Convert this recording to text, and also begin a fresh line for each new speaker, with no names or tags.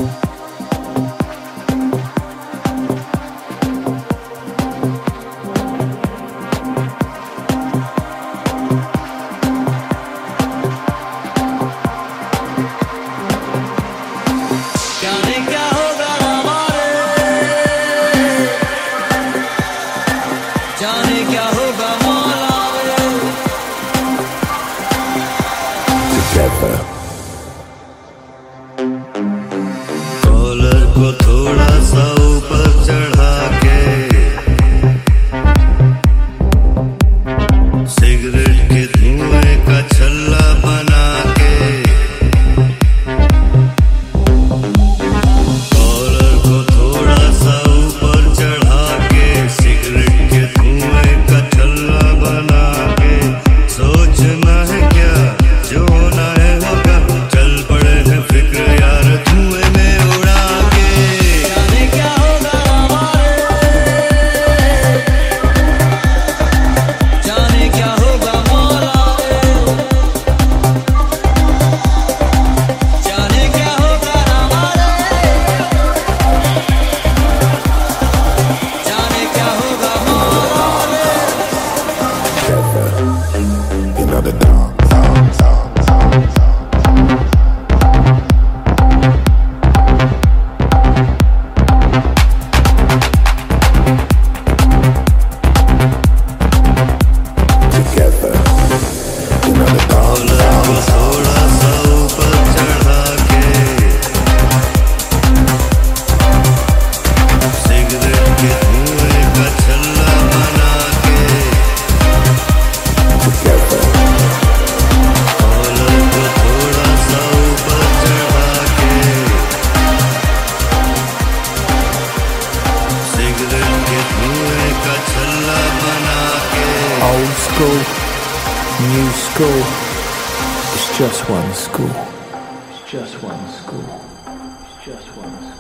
Collar को थोड़ा सा ऊपर चढ़ा के सिगरेट के धुएं का छल्ला बना के कॉलर को थोड़ा सा ऊपर चढ़ा के सिगरेट के धुएं का छल्ला बना के सोचना है क्या जो होना है होगा चल पड़े हैं फिक्र यार धुएं में उड़ा के जाने क्या होगा हमारे जाने क्या होगा मौला जाने क्या होगा हमारे जाने क्या होगा मौला
You know the dog. Together, you know the dog.
थोड़ा सा ऊपर चढ़ा के सिगरेट के धुएं का छल्ला बना के
Together,
कॉलर को थोड़ा सा ऊपर चढ़ा के सिगरेट के धुएं का छल्ला बना के
Old school, new school, it's just one school. It's just one school. It's just one school.